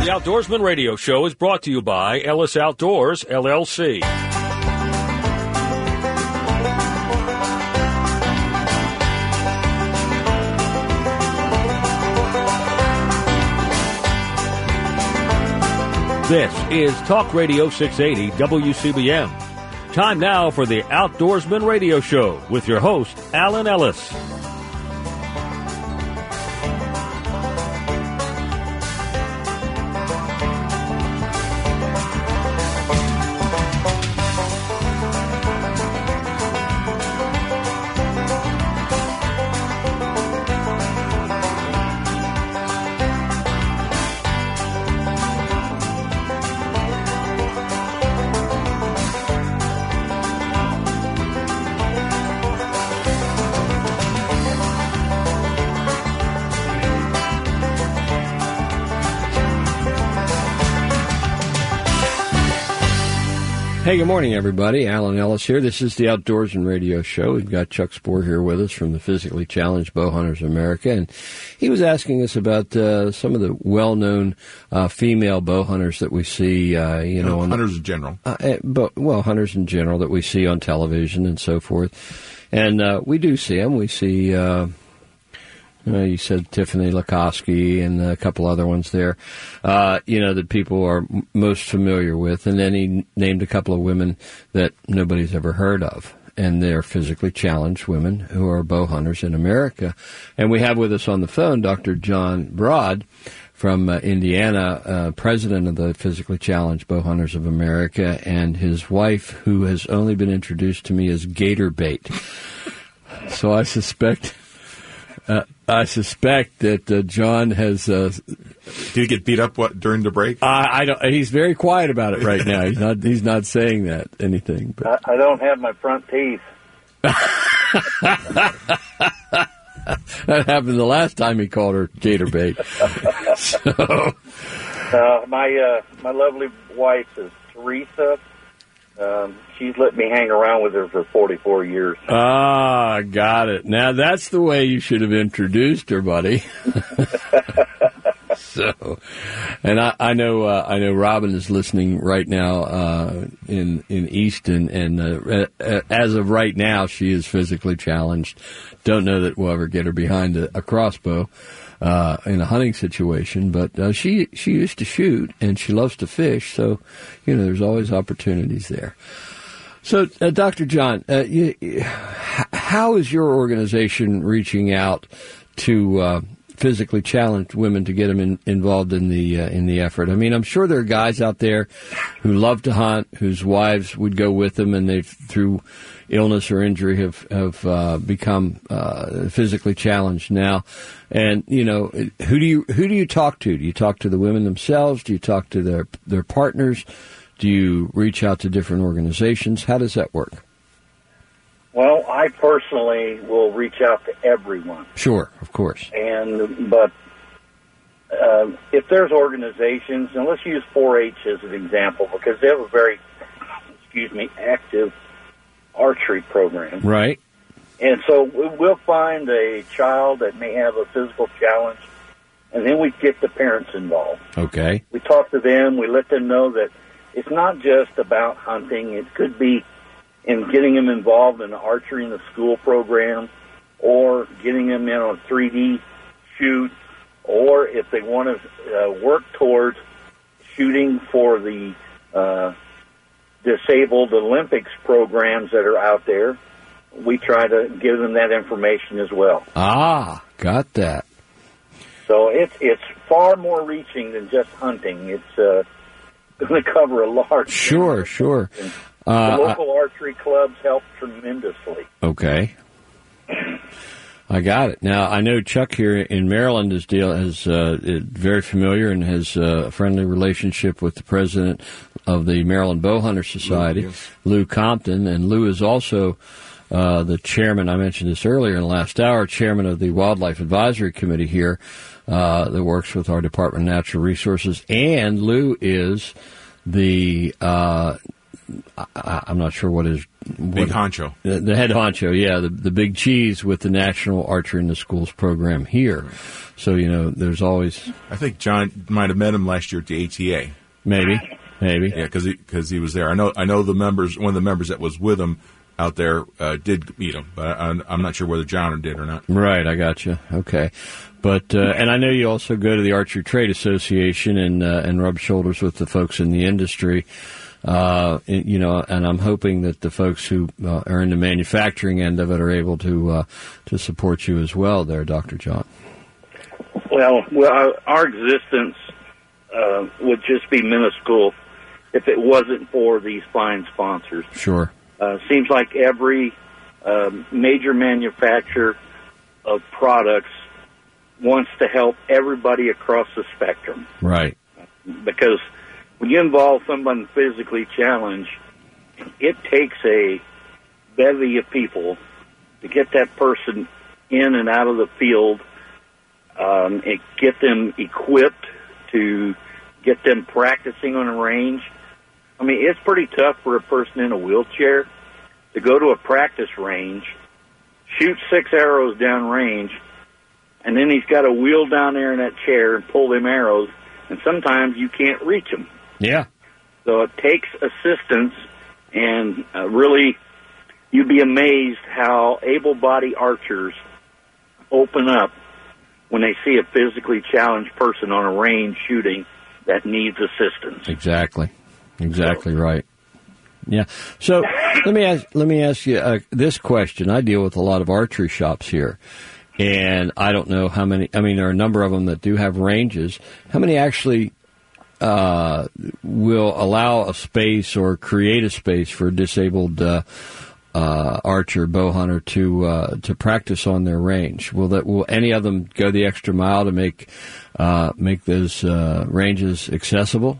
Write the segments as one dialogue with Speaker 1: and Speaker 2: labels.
Speaker 1: The Outdoorsman Radio Show is brought to you by Ellis Outdoors, LLC. This is Talk Radio 680 WCBM. Time now for the Outdoorsman Radio Show with your host, Alan Ellis.
Speaker 2: Hey, good morning, everybody. Alan Ellis here. This is the Outdoorsman Radio Show. We've got Chuck Spohr here with us from the Physically Challenged Bowhunters of America, and he was asking us about some of the well-known female bowhunters that we see,
Speaker 3: hunters in general.
Speaker 2: Hunters in general that we see on television and so forth. And we do see them. We see... you said Tiffany Lukoski and a couple other ones there, that people are most familiar with. And then he named a couple of women that nobody's ever heard of. And they're physically challenged women who are bow hunters in America. And we have with us on the phone Dr. John Broad from Indiana, president of the Physically Challenged Bowhunters of America, and his wife, who has only been introduced to me as Gator Bait. So I suspect that John has.
Speaker 3: Did he get beat up during the break?
Speaker 2: I don't. He's very quiet about it right now. He's not saying anything. But.
Speaker 4: I don't have my front teeth.
Speaker 2: That happened the last time he called her Gator Bait. So,
Speaker 4: my lovely wife is Teresa. She's let me hang around with her for 44 years.
Speaker 2: Ah, got it. Now that's the way you should have introduced her, buddy. So, and I know Robin is listening right now in Easton, and as of right now, she is physically challenged. Don't know that we'll ever get her behind a crossbow in a hunting situation, but she used to shoot and she loves to fish, so there's always opportunities there. So, Dr. John, how is your organization reaching out to physically challenged women to get them involved in the effort? I mean, I'm sure there are guys out there who love to hunt, whose wives would go with them, and they've through illness or injury have become physically challenged now. And who do you talk to? Do you talk to the women themselves? Do you talk to their partners? Do you reach out to different organizations? How does that work?
Speaker 4: Well, I personally will reach out to everyone.
Speaker 2: Sure, of course.
Speaker 4: But if there's organizations, and let's use 4-H as an example, because they have a very, active archery program.
Speaker 2: Right.
Speaker 4: And so we'll find a child that may have a physical challenge, and then we get the parents involved.
Speaker 2: Okay.
Speaker 4: We talk to them. We let them know that it's not just about hunting. It could be in getting them involved in archery in the school program, or getting them in on a 3D shoot, or if they want to work towards shooting for the disabled Olympics programs that are out there, we try to give them that information as well.
Speaker 2: Ah, got that.
Speaker 4: So it's far more reaching than just hunting. It's going to cover a large...
Speaker 2: Sure.
Speaker 4: The local archery clubs help tremendously.
Speaker 2: Okay. I got it. Now, I know Chuck here in Maryland is very familiar and has a friendly relationship with the president of the Maryland Bowhunter Society, Lou Compton, and Lou is also the chairman, I mentioned this earlier in the last hour, chairman of the Wildlife Advisory Committee here that works with our Department of Natural Resources, and Lou is the I'm not sure what is
Speaker 3: Big honcho.
Speaker 2: The head honcho, yeah, the big cheese with the National Archery in the Schools program here. So, there's always...
Speaker 3: I think John might have met him last year at the ATA.
Speaker 2: Maybe.
Speaker 3: Yeah, because he was there. I know the members. One of the members that was with him out there did meet him, but I'm not sure whether John did or not.
Speaker 2: Right, I got you. Okay, but and I know you also go to the Archery Trade Association and rub shoulders with the folks in the industry. And I'm hoping that the folks who are in the manufacturing end of it are able to support you as well there, Dr. John.
Speaker 4: Well, our existence would just be minuscule if it wasn't for these fine sponsors.
Speaker 2: Sure.
Speaker 4: Seems like every major manufacturer of products wants to help everybody across the spectrum.
Speaker 2: Right.
Speaker 4: Because when you involve someone physically challenged, it takes a bevy of people to get that person in and out of the field, and get them equipped, to get them practicing on a range. I mean, it's pretty tough for a person in a wheelchair to go to a practice range, shoot 6 arrows down range, and then he's got to wheel down there in that chair and pull them arrows, and sometimes you can't reach them.
Speaker 2: Yeah.
Speaker 4: So it takes assistance, and really, you'd be amazed how able-bodied archers open up when they see a physically challenged person on a range shooting that needs assistance.
Speaker 2: Exactly right. Yeah. So let me ask you this question. I deal with a lot of archery shops here, and I don't know how many. I mean, there are a number of them that do have ranges. How many actually will allow a space or create a space for a disabled archer, bow hunter to practice on their range? Will any of them go the extra mile to make those ranges accessible?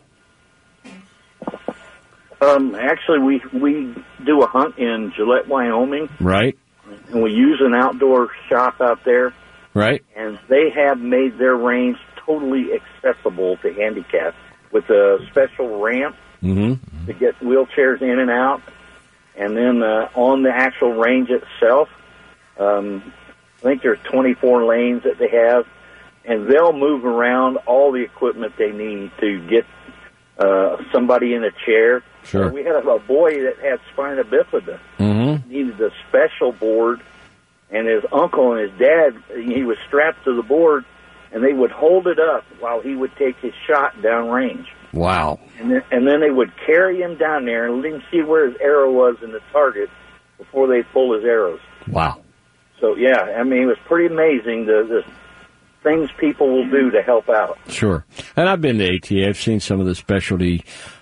Speaker 4: Actually, we do a hunt in Gillette, Wyoming.
Speaker 2: Right.
Speaker 4: And we use an outdoor shop out there.
Speaker 2: Right.
Speaker 4: And they have made their range totally accessible to handicapped with a special ramp to get wheelchairs in and out. And then on the actual range itself, I think there's 24 lanes that they have, and they'll move around all the equipment they need to get somebody in a chair.
Speaker 2: Sure.
Speaker 4: We had a boy that had spina bifida. Needed a special board, and his uncle and his dad, he was strapped to the board, and they would hold it up while he would take his shot downrange.
Speaker 2: Wow.
Speaker 4: And then they would carry him down there and let him see where his arrow was in the target before they pull his arrows.
Speaker 2: Wow.
Speaker 4: So, yeah, I mean, it was pretty amazing the things people will do to help out.
Speaker 2: Sure. And I've been to ATA. I've seen some of the specialty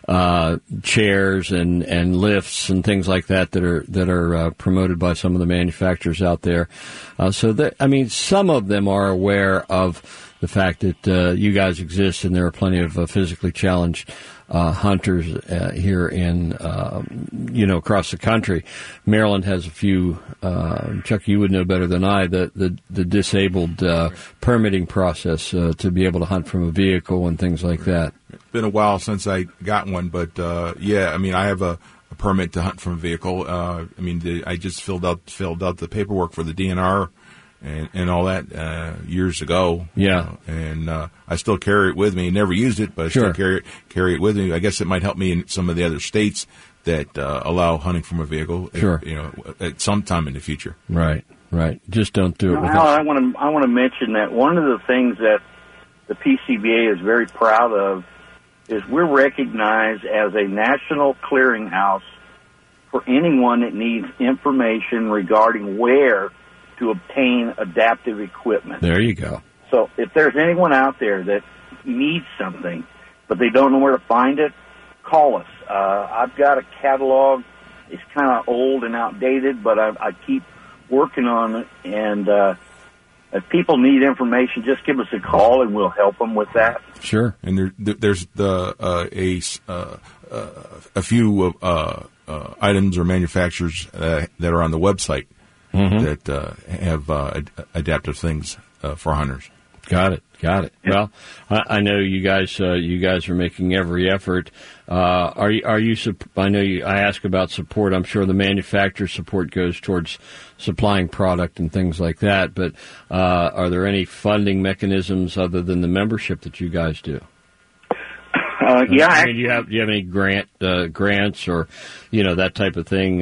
Speaker 2: chairs and lifts and things like that are promoted by some of the manufacturers out there. Some of them are aware of the fact that you guys exist, and there are plenty of physically challenged hunters here in across the country. Maryland has a few. Chuck, you would know better than I the disabled permitting process to be able to hunt from a vehicle and things like that.
Speaker 3: It's been a while since I got one, but I have a permit to hunt from a vehicle. I just filled out the paperwork for the DNR and all that years ago.
Speaker 2: Yeah.
Speaker 3: And I still carry it with me. Never used it, but I still carry it with me. I guess it might help me in some of the other states that allow hunting from a vehicle.
Speaker 2: Sure.
Speaker 3: At some time in the future.
Speaker 2: Right. Just don't do it with us.
Speaker 4: I want to mention that one of the things that the PCBA is very proud of is we're recognized as a national clearinghouse for anyone that needs information regarding where to obtain adaptive equipment.
Speaker 2: There you go.
Speaker 4: So if there's anyone out there that needs something, but they don't know where to find it, call us. I've got a catalog. It's kind of old and outdated, but I keep working on it. And if people need information, just give us a call, and we'll help them with that.
Speaker 2: Sure.
Speaker 3: And there's a few items or manufacturers that are on the website that have adaptive things for hunters.
Speaker 2: Got it. Got it. Well, I know you guys are making every effort. Are you? I know I ask about support. I'm sure the manufacturer support goes towards supplying product and things like that. But are there any funding mechanisms other than the membership that you guys do?
Speaker 4: Yeah.
Speaker 2: I mean, do you have any grants or that type of thing?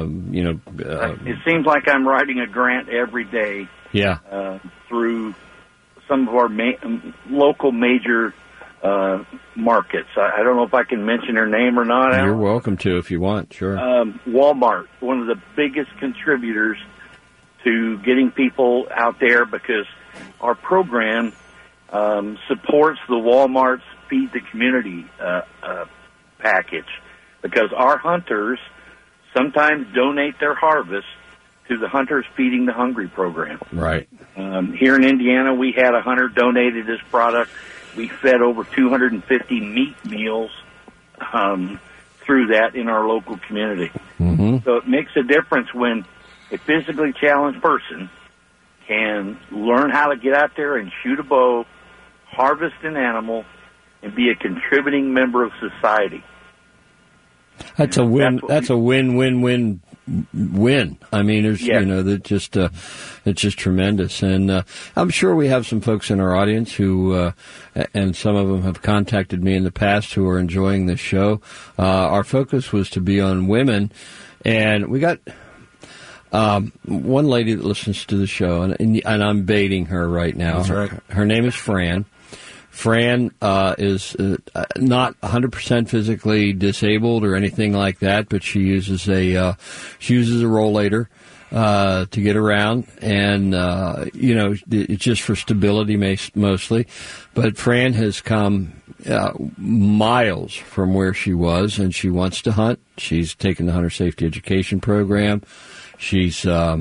Speaker 4: It seems like I'm writing a grant every day.
Speaker 2: Yeah.
Speaker 4: Through some of our local major markets. I don't know if I can mention her name or not.
Speaker 2: You're welcome to if you want, sure.
Speaker 4: Walmart, one of the biggest contributors to getting people out there, because our program supports the Walmart's Feed the Community package, because our hunters sometimes donate their harvest to the Hunters Feeding the Hungry program.
Speaker 2: Right.
Speaker 4: Here in Indiana, we had a hunter donated his product. We fed over 250 meat meals through that in our local community.
Speaker 2: Mm-hmm.
Speaker 4: So it makes a difference when a physically challenged person can learn how to get out there and shoot a bow, harvest an animal, and be a contributing member of society.
Speaker 2: That's a win. That's a win-win-win. I mean, there's it's just tremendous, and I'm sure we have some folks in our audience who, and some of them have contacted me in the past who are enjoying this show. Our focus was to be on women, and we got one lady that listens to the show, and I'm baiting her right now.
Speaker 3: That's right.
Speaker 2: Her name is Fran. Fran is not 100% physically disabled or anything like that, but she uses a rollator to get around, and it's just for stability mostly. But Fran has come miles from where she was, and she wants to hunt. She's taken the hunter safety education program. She's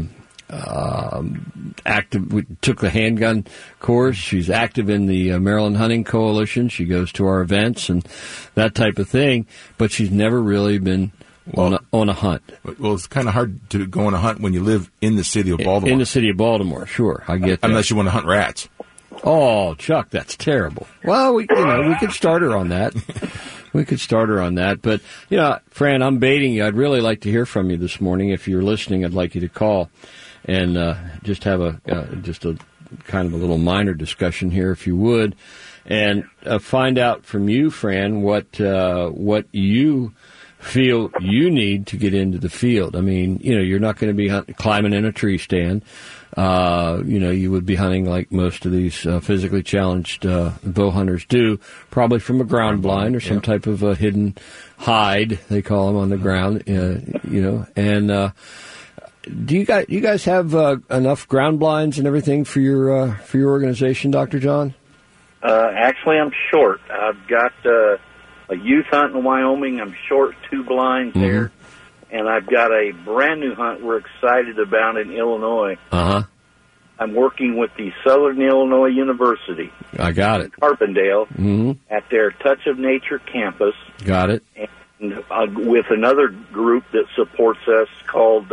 Speaker 2: active. We took the handgun course. She's active in the Maryland Hunting Coalition. She goes to our events and that type of thing, but she's never really been on a hunt.
Speaker 3: Well, it's kind of hard to go on a hunt when you live in the city of Baltimore.
Speaker 2: In the city of Baltimore, sure, I get that.
Speaker 3: Unless you want to hunt rats.
Speaker 2: Oh, Chuck, that's terrible. Well, we could start her on that. But, Fran, I'm baiting you. I'd really like to hear from you this morning. If you're listening, I'd like you to call and just have a kind of a little minor discussion here, if you would, and find out from you, Fran, what you feel you need to get into the field. I mean, you're not going to be climbing in a tree stand. You would be hunting like most of these physically challenged bow hunters do, probably from a ground blind or some type of a hidden hide, they call them, on the ground, and do you guys have enough ground blinds and everything for your organization, Dr. John?
Speaker 4: Actually, I'm short. I've got a youth hunt in Wyoming. I'm short 2 blinds there. And I've got a brand new hunt we're excited about in Illinois.
Speaker 2: Uh-huh.
Speaker 4: I'm working with the Southern Illinois University.
Speaker 2: I got it.
Speaker 4: Carbondale at their Touch of Nature campus.
Speaker 2: Got it.
Speaker 4: And with another group that supports us called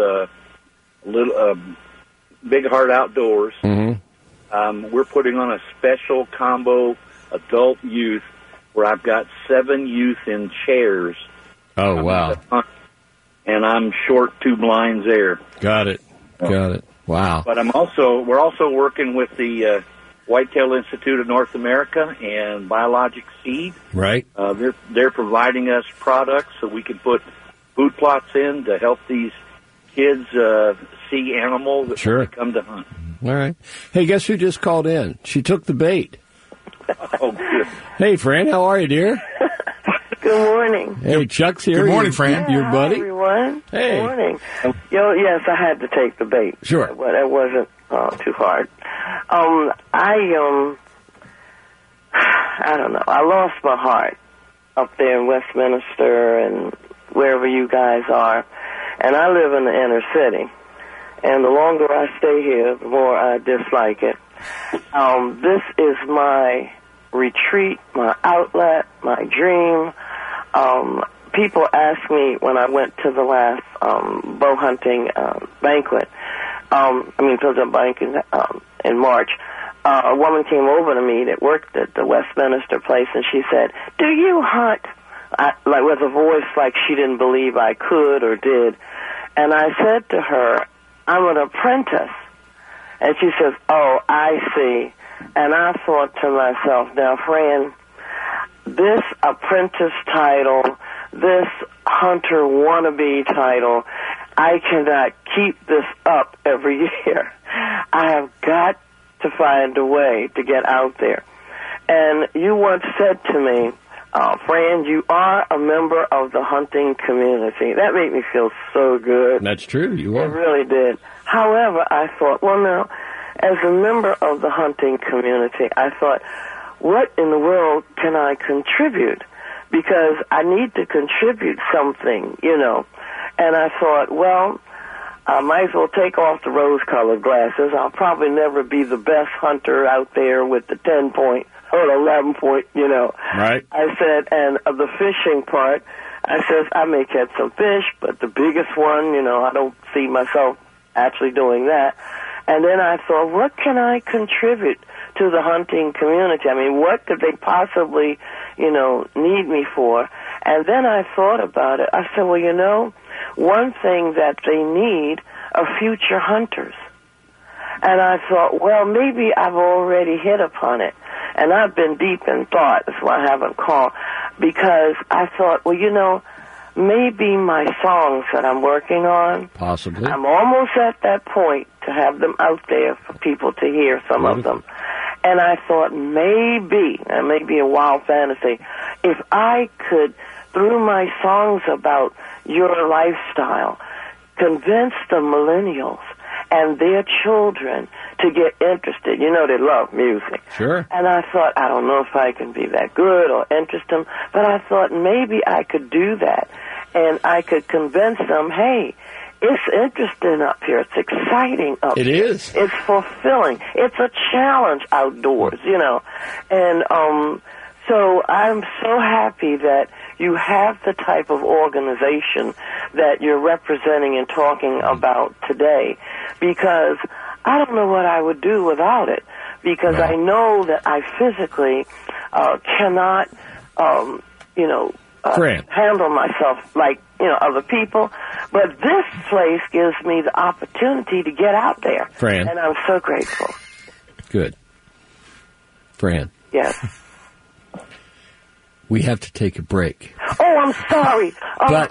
Speaker 4: Big Heart Outdoors. We're putting on a special combo adult youth where I've got 7 youth in chairs.
Speaker 2: Oh, wow.
Speaker 4: And I'm short 2 blinds there.
Speaker 2: Got it. Wow.
Speaker 4: But we're also working with the Whitetail Institute of North America and Biologic Seed.
Speaker 2: Right.
Speaker 4: They're providing us products so we can put food plots in to help these kids see animals that they come to hunt.
Speaker 2: All right. Hey, guess who just called in? She took the bait.
Speaker 4: Oh, good.
Speaker 2: Hey, Fran, how are you, dear?
Speaker 5: Good morning.
Speaker 2: Hey, Chuck's here.
Speaker 3: Good morning, Fran.
Speaker 2: Your buddy?
Speaker 5: Hi, everyone.
Speaker 2: Hey.
Speaker 5: Good morning. Yes, I had to take the bait.
Speaker 2: Sure.
Speaker 5: But it wasn't too hard. I don't know. I lost my heart up there in Westminster and wherever you guys are. And I live in the inner city. And the longer I stay here, the more I dislike it. This is my retreat, my outlet, my dream. People ask me when I went to the last bow hunting banquet, in March, a woman came over to me that worked at the Westminster place, and she said, "Do you hunt?" Like with a voice like she didn't believe I could or did. And I said to her, "I'm an apprentice." And she says, "Oh, I see." And I thought to myself, now, Fran, this apprentice title, this hunter wannabe title, I cannot keep this up every year. I have got to find a way to get out there. And you once said to me, Fran, you are a member of the hunting community. That made me feel so good.
Speaker 2: That's true, you are.
Speaker 5: It really did. However, I thought, well, now, as a member of the hunting community, I thought, what in the world can I contribute? Because I need to contribute something, you know. And I thought, well, I might as well take off the rose-colored glasses. I'll probably never be the best hunter out there with the 10-point or 11-point, you know.
Speaker 2: Right.
Speaker 5: I said, and of the fishing part, I says, I may catch some fish, but the biggest one, you know, I don't see myself actually doing that. And then I thought, what can I contribute to the hunting community? I mean, what could they possibly, you know, need me for? And then I thought about it. I said, well, you know, one thing that they need are future hunters. And I thought, well, maybe I've already hit upon it. And I've been deep in thought. That's why I haven't called. Because I thought, well, you know, maybe my songs that I'm working on,
Speaker 2: possibly,
Speaker 5: I'm almost at that point to have them out there for people to hear some of them. And I thought maybe, and maybe a wild fantasy, if I could, through my songs about your lifestyle, convince the millennials and their children to get interested. You know, they love music.
Speaker 2: Sure.
Speaker 5: And I thought, I don't know if I can be that good or interest them, but I thought maybe I could do that. And I could convince them, hey, it's interesting up here. It's exciting up here.
Speaker 2: It is.
Speaker 5: It's fulfilling. It's a challenge outdoors, you know. And so I'm so happy that you have the type of organization that you're representing and talking about today, because I don't know what I would do without it, because I know that I physically cannot, you know, handle myself like, you know, other people. But this place gives me the opportunity to get out there.
Speaker 2: Fran.
Speaker 5: And I'm so grateful.
Speaker 2: Good. Fran.
Speaker 5: Yes.
Speaker 2: We have to take a break.
Speaker 5: Oh, I'm sorry.
Speaker 2: But,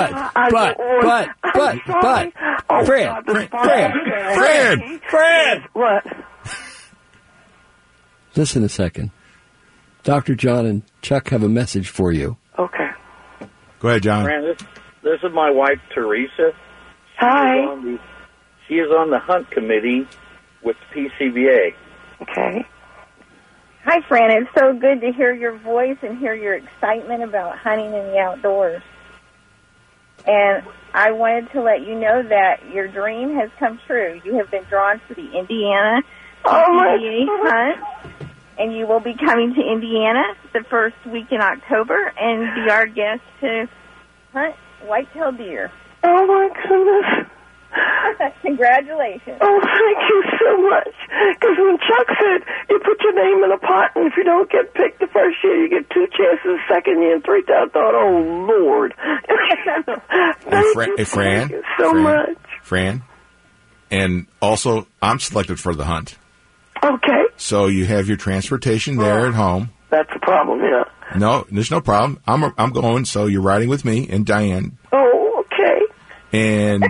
Speaker 2: Fran!
Speaker 5: What?
Speaker 2: Listen a second. Dr. John and Chuck have a message for you.
Speaker 5: Okay.
Speaker 3: Go ahead, John.
Speaker 4: Fran, this is my wife, Teresa.
Speaker 5: Hi.
Speaker 4: She is on the hunt committee with PCBA.
Speaker 5: Okay.
Speaker 6: Hi, Fran. It's so good to hear your voice and hear your excitement about hunting in the outdoors. And I wanted to let you know that your dream has come true. You have been drawn for the Indiana PCBA hunt, and you will be coming to Indiana the first week in October and be our guest to hunt white-tailed deer.
Speaker 5: Oh, my goodness.
Speaker 6: Congratulations.
Speaker 5: Oh, thank you so much. Because when Chuck said, you put your name in a pot, and if you don't get picked the first year, you get 2 chances the second year, and 3 times, I thought, oh, Lord. Thank you so much.
Speaker 3: Fran, and also, I'm selected for the hunt.
Speaker 5: Okay.
Speaker 3: So you have your transportation there at home.
Speaker 5: That's the problem, yeah.
Speaker 3: No, there's no problem. I'm going, so you're riding with me and Diane.
Speaker 5: Oh, okay.
Speaker 3: And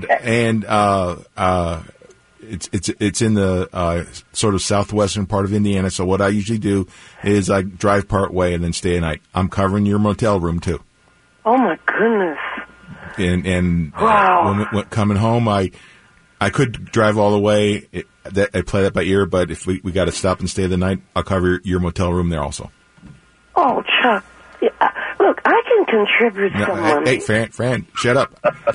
Speaker 3: it's in the sort of southwestern part of Indiana. So what I usually do is I drive part way and then stay a night. I'm covering your motel room too.
Speaker 5: Oh my goodness!
Speaker 3: And
Speaker 5: wow.
Speaker 3: When coming home, I could drive all the way. I play that by ear, but if we got to stop and stay the night, I'll cover your motel room there also.
Speaker 5: Oh, Chuck. Yeah, look, I can contribute some money.
Speaker 3: Hey, Fran, shut up.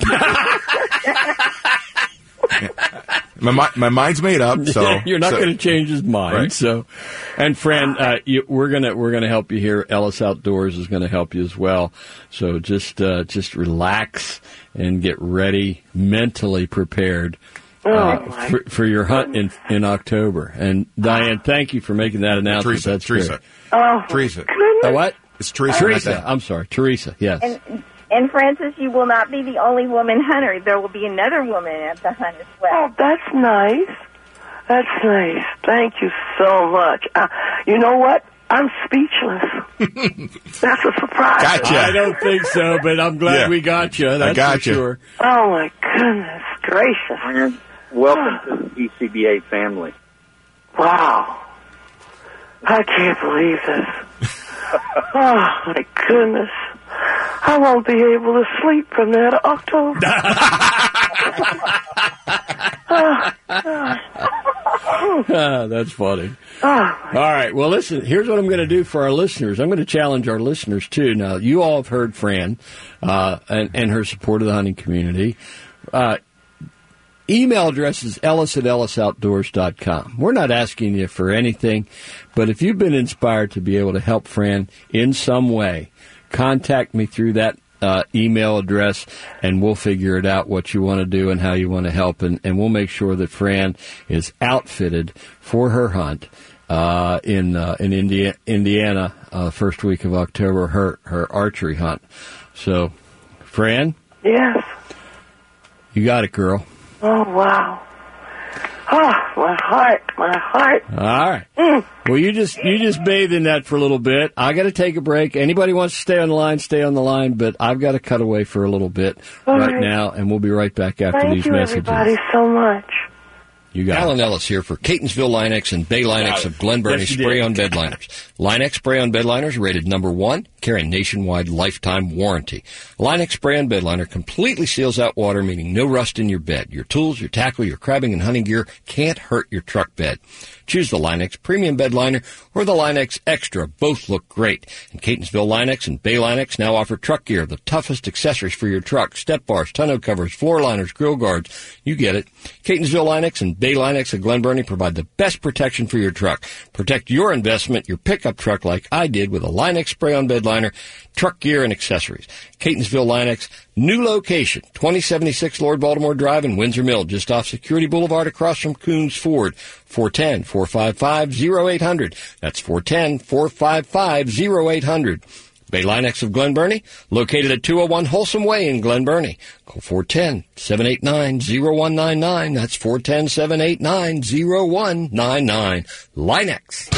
Speaker 3: My mind's made up. So
Speaker 2: you're not going to change his mind.
Speaker 3: Right.
Speaker 2: So, and Fran, we're gonna help you here. Ellis Outdoors is going to help you as well. So just relax and get ready, mentally prepared for your hunt in October. And Diane, thank you for making that announcement. That's
Speaker 3: Teresa.
Speaker 2: great.
Speaker 5: Oh,
Speaker 3: Teresa.
Speaker 2: What?
Speaker 3: It's Teresa.
Speaker 2: Teresa. I'm sorry, Teresa. Yes.
Speaker 6: And Francis, you will not be the only woman hunter. There will be another woman at the hunt as well.
Speaker 5: Oh, that's nice. That's nice. Thank you so much. You know what? I'm speechless. That's a surprise.
Speaker 3: Gotcha.
Speaker 2: I don't think so, but I'm glad we got you. That's
Speaker 3: got
Speaker 2: for
Speaker 3: you.
Speaker 2: sure.
Speaker 5: Oh, my goodness gracious.
Speaker 4: Welcome to the ECBA family.
Speaker 5: Wow. I can't believe this. Oh, my goodness. I won't be able to sleep from that October.
Speaker 2: That's funny. All right. Well, listen, here's what I'm going to do for our listeners. I'm going to challenge our listeners, too. Now, you all have heard Fran and her support of the hunting community. Email address is ellis@ellisoutdoors.com. We're not asking you for anything, but if you've been inspired to be able to help Fran in some way, contact me through that email address, and we'll figure it out what you want to do and how you want to help, and we'll make sure that Fran is outfitted for her hunt in Indiana, first week of October, her archery hunt. So, Fran?
Speaker 5: Yes.
Speaker 2: You got it, girl.
Speaker 5: Oh, wow. Oh, my heart.
Speaker 2: All right. Well, you just bathe in that for a little bit. I got to take a break. Anybody wants to stay on the line, stay on the line, but I've got to cut away for a little bit right now, and we'll be right back after these messages.
Speaker 5: Thank you, everybody, so much.
Speaker 2: You got
Speaker 7: Alan Ellis here for Catonsville Linex and Bay Linex of Glen Burnie Spray-On Bed Liners. Linex Spray-On Bed Liners rated #1, carrying nationwide lifetime warranty. Linex Spray-On Bed Liner completely seals out water, meaning no rust in your bed. Your tools, your tackle, your crabbing and hunting gear can't hurt your truck bed. Choose the Linex Premium Bed Liner or the Linex Extra. Both look great. And Catonsville Linex and Bay Linex now offer truck gear, the toughest accessories for your truck. Step bars, tonneau covers, floor liners, grill guards. You get it. Catonsville Linex and Bay Linex of Glen Burnie provide the best protection for your truck. Protect your investment, your pickup truck, like I did with a Linex Spray-On Bed Liner, truck gear, and accessories. Catonsville Linex, new location, 2076 Lord Baltimore Drive in Windsor Mill, just off Security Boulevard across from Coons Ford. 410-455-0800. That's 410-455-0800. Bay Linex of Glen Burnie, located at 201 Wholesome Way in Glen Burnie. Call 410-789-0199. That's 410-789-0199. Linex.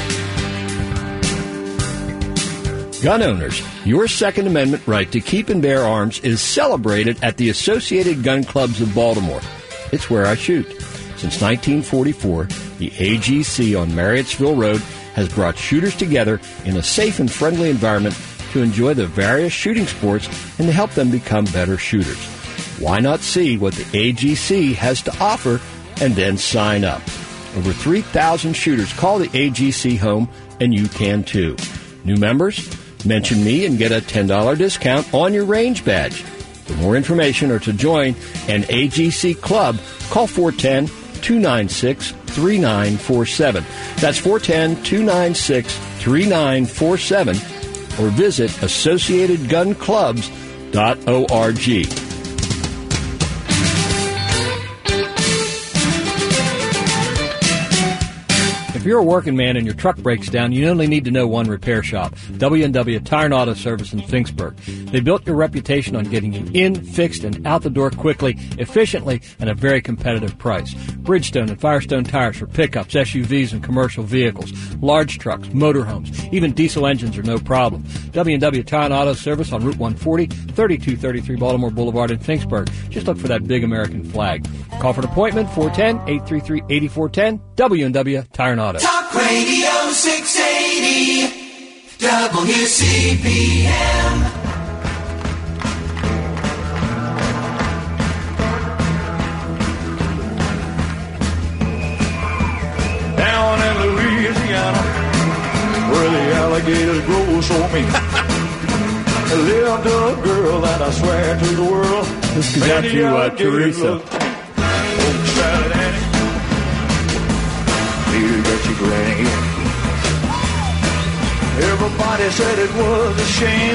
Speaker 2: Gun owners, your Second Amendment right to keep and bear arms is celebrated at the Associated Gun Clubs of Baltimore. It's where I shoot. Since 1944, the AGC on Marriottsville Road has brought shooters together in a safe and friendly environment to enjoy the various shooting sports and to help them become better shooters. Why not see what the AGC has to offer and then sign up? Over 3,000 shooters call the AGC home, and you can too. New members? Mention me and get a $10 discount on your range badge. For more information or to join an AGC club, call 410-296-3947. That's 410-296-3947. Or visit AssociatedGunClubs.org. If you're a working man and your truck breaks down, you only need to know one repair shop, W&W Tire and Auto Service in Finksburg. They built your reputation on getting you in, fixed, and out the door quickly, efficiently, and at a very competitive price. Bridgestone and Firestone tires for pickups, SUVs, and commercial vehicles, large trucks, motorhomes, even diesel engines are no problem. W&W Tire and Auto Service on Route 140, 3233 Baltimore Boulevard in Finksburg. Just look for that big American flag. Call for an appointment, 410-833-8410, W&W Tire and Auto.
Speaker 8: Talk Radio 680 WCBM.
Speaker 9: Down in Louisiana, where the alligators grow so mean, lived a girl that I swear to the world.
Speaker 2: This goes out to Teresa.
Speaker 9: Granny. Everybody said it was a shame,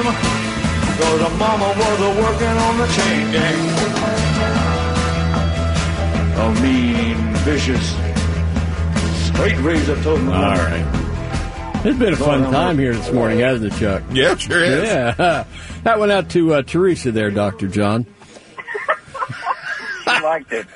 Speaker 9: cause her mama was a working on the chain gang. a mean, vicious, straight razor toting.
Speaker 2: All right. It's been a fun time here this morning, hasn't it, Chuck?
Speaker 3: Yeah, sure is.
Speaker 2: Yeah. That went out to Teresa there, Dr. John.
Speaker 4: I liked it.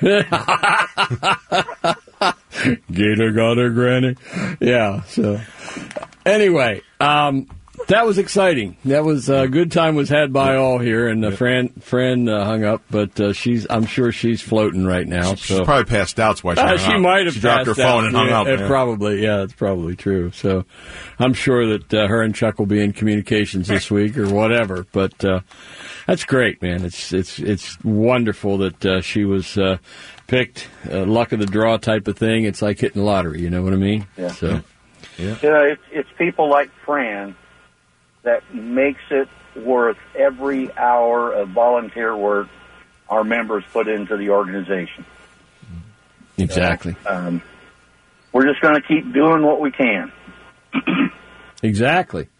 Speaker 2: Gator got her granny. Yeah, so anyway, that was exciting. That was a good time was had by all here, and Fran hung up, but I'm sure she's floating right now.
Speaker 3: She's
Speaker 2: So
Speaker 3: probably passed out. That's why she hung
Speaker 2: she
Speaker 3: up.
Speaker 2: might have
Speaker 3: She dropped her
Speaker 2: passed
Speaker 3: phone
Speaker 2: out.
Speaker 3: and hung
Speaker 2: Yeah,
Speaker 3: up.
Speaker 2: it
Speaker 3: Yeah.
Speaker 2: probably, yeah, it's probably true. So I'm sure that her and Chuck will be in communications this week or whatever. But that's great, man. It's wonderful that she was picked, luck of the draw type of thing. It's like hitting the lottery. You know what I mean?
Speaker 4: Yeah.
Speaker 2: So
Speaker 4: Yeah, it's people like Fran that makes it worth every hour of volunteer work our members put into the organization.
Speaker 2: exactly.
Speaker 4: We're just going to keep doing what we can.
Speaker 2: Exactly.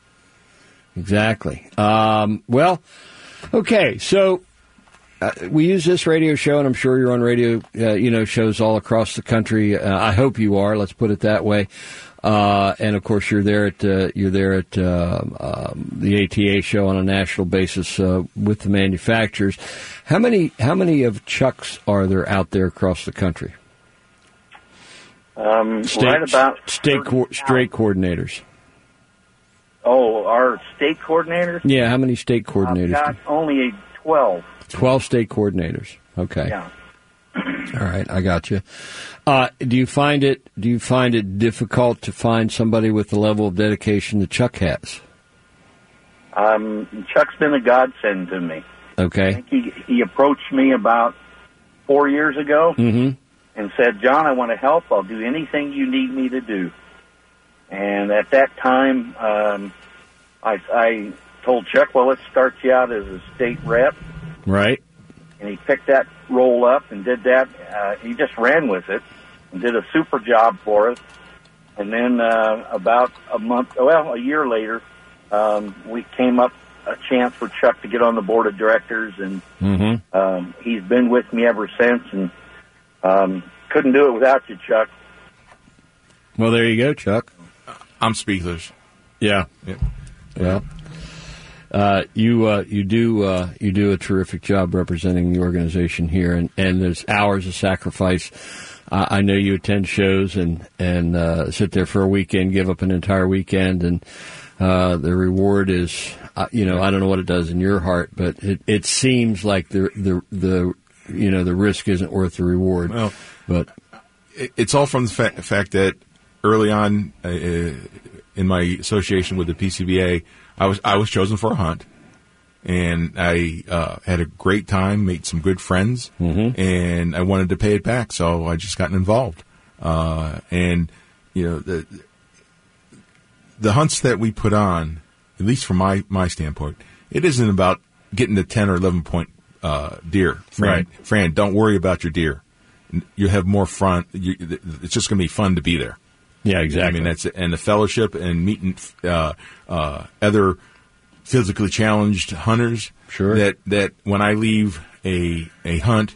Speaker 2: Well, okay, so we use this radio show, and I'm sure you're on radio, shows all across the country. I hope you are. Let's put it that way. And of course, you're there at the ATA show on a national basis with the manufacturers. How many of Chuck's are there out there across the country?
Speaker 4: Right about
Speaker 2: state
Speaker 4: 30,000.
Speaker 2: coordinators.
Speaker 4: Oh, our state coordinators?
Speaker 2: Yeah, how many state coordinators?
Speaker 4: I've got only 12.
Speaker 2: 12 state coordinators. Okay.
Speaker 4: Yeah.
Speaker 2: All right, I got you. Do you find it difficult to find somebody with the level of dedication that Chuck has?
Speaker 4: Chuck's been a godsend to me.
Speaker 2: Okay.
Speaker 4: I think he approached me about 4 years ago and said, "John, I want to help. I'll do anything you need me to do." And at that time, I told Chuck, "Well, let's start you out as a state rep."
Speaker 2: Right.
Speaker 4: And he picked that role up and did that. He just ran with it and did a super job for us. And then about a year later, we came up a chance for Chuck to get on the board of directors, and he's been with me ever since. And couldn't do it without you, Chuck.
Speaker 2: Well, there you go, Chuck.
Speaker 3: I'm speechless.
Speaker 2: Yeah. Well, you do a terrific job representing the organization here, and there's hours of sacrifice. I know you attend shows and sit there for a weekend, give up an entire weekend, and the reward is, I don't know what it does in your heart, but it seems like the risk isn't worth the reward.
Speaker 3: Well,
Speaker 2: but
Speaker 3: it's all from the fact that early on in my association with the PCBA, I was chosen for a hunt, and I had a great time, made some good friends, and I wanted to pay it back, so I just got involved. And the hunts that we put on, at least from my standpoint, it isn't about getting the 10 or 11 point deer. Fran, don't worry about your deer. You have more fun. It's just going to be fun to be there.
Speaker 2: Yeah, exactly.
Speaker 3: I mean, that's it. And the fellowship and meeting other physically challenged hunters.
Speaker 2: Sure.
Speaker 3: That when I leave a hunt,